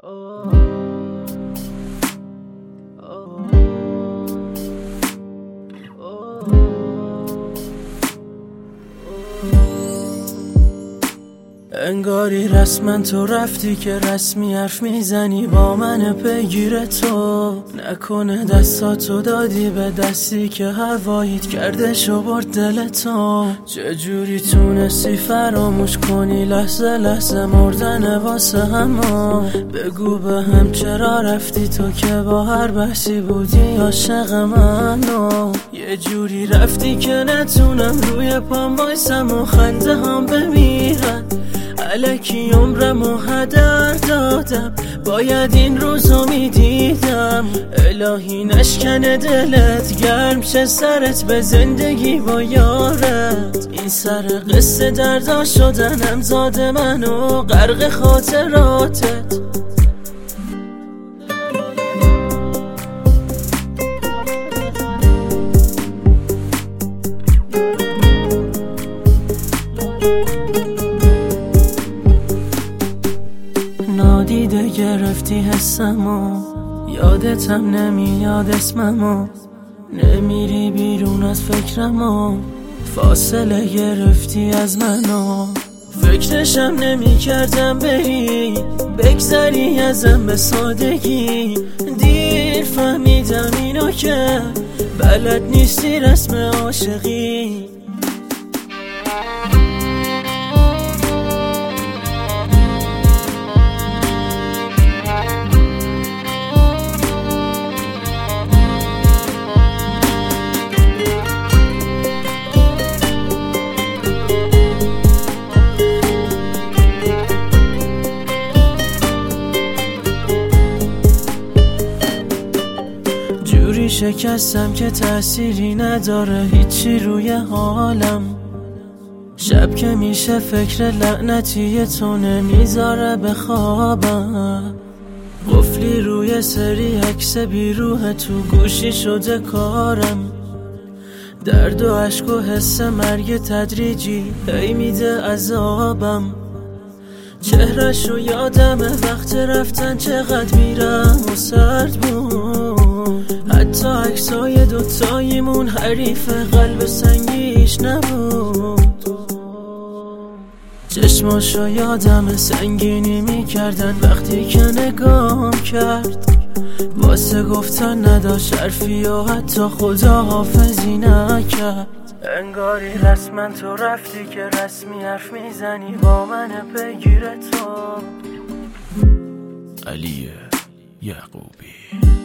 انگاری رسما تو رفتی که رسمی حرف میزنی با من پیگیر تو. نکنه دستاتو دادی به دستی که هواییت کرده شو برد دل تو. چجوری تونستی فراموش کنی لحظه لحظه مردن واسه همو. بگو به هم چرا رفتی تو که با هر بحثی بودی عاشق منو. یه جوری رفتی که نتونم روی پام وایسم و خنده هم بمیرن. الکی عمرمو هدر دادم، باید این روزو میدیدم. الهی نشکنه دلت، گرم شه سرت به زندگی با یارت. این سر قصه دردا شدنم زاده منو غرق خاطراتت. نادیده گرفتی حسمو، یادتم نمیاد اسممو. نمیری بیرون از فکرمو، فاصله گرفتی از منو. فکرشم نمی کردم بری، بگذری ازم به سادگی. دیر فهمیدم اینو که بلد نیستی رسم عاشقی. جوری شکستم که تأثیری نداره هیچی روی حالم. شب که میشه فکر لعنتی تو نمیذاره بخوابم. قفلی روی سری عکس بیروح تو گوشی شده کارم. درد و عشق و حس مرگ تدریجی هی میده عذابم. چهرشو یادمه وقت رفتن چقدر میرم و سرد بود. حتی عکسای دوتاییمون حریف قلب سنگیش نبود. چشماشو یادمه سنگینی میکردن وقتی که نگام کرد. واسه گفتن نداشت حرفی و حتی خدا حافظی نکرد. انگاری رسما تو رفتی که رسمی حرف میزنی با من پیگیر تو. علی یعقوبی.